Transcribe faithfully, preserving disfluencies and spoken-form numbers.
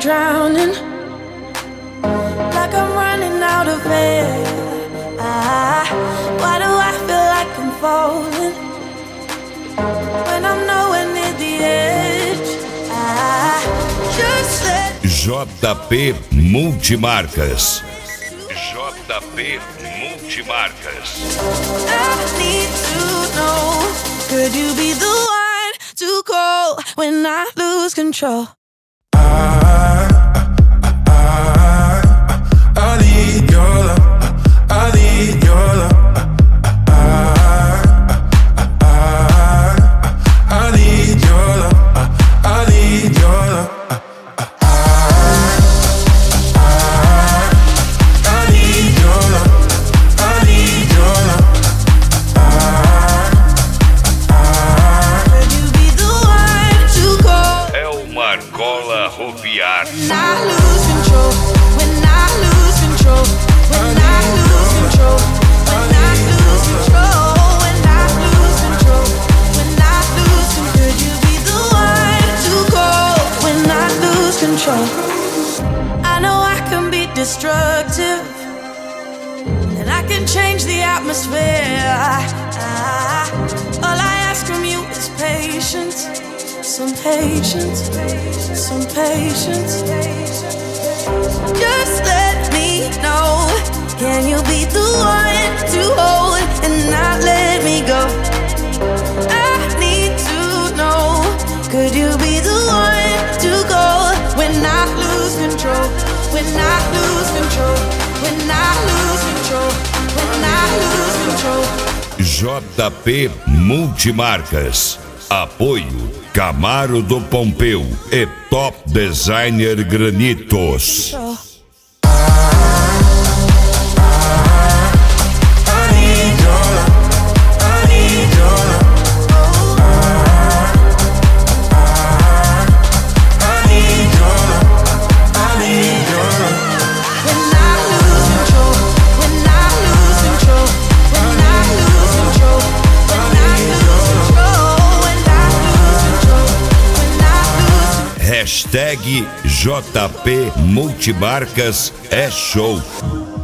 drowning, like I'm running out of air. Ah, why do I feel like I'm falling when I'm nowhere near the edge? Ah, just let J P Multimarcas. J P Multimarcas. I need to know, could you be the one to call when I lose control? I, I, I, I need your love. I need your love. I, I, I need your love. I need your love. Ropiar. When I lose control, when I lose control, when I lose control, when I lose control, when I lose control, when I lose control, could you be the one to call when I lose control? I know I can be destructive, and I can change the atmosphere. Ah, all I ask from you is patience. Some patience, some patience. Just let me know, can you be the one to hold and not let me go? I need to know, could you be the one to go when I lose control? When I lose control, when I lose control, when I lose control. J P Multimarcas. Apoio Camaro do Pompeu e Top Designer Granitos. Hashtag J P Multimarcas é show.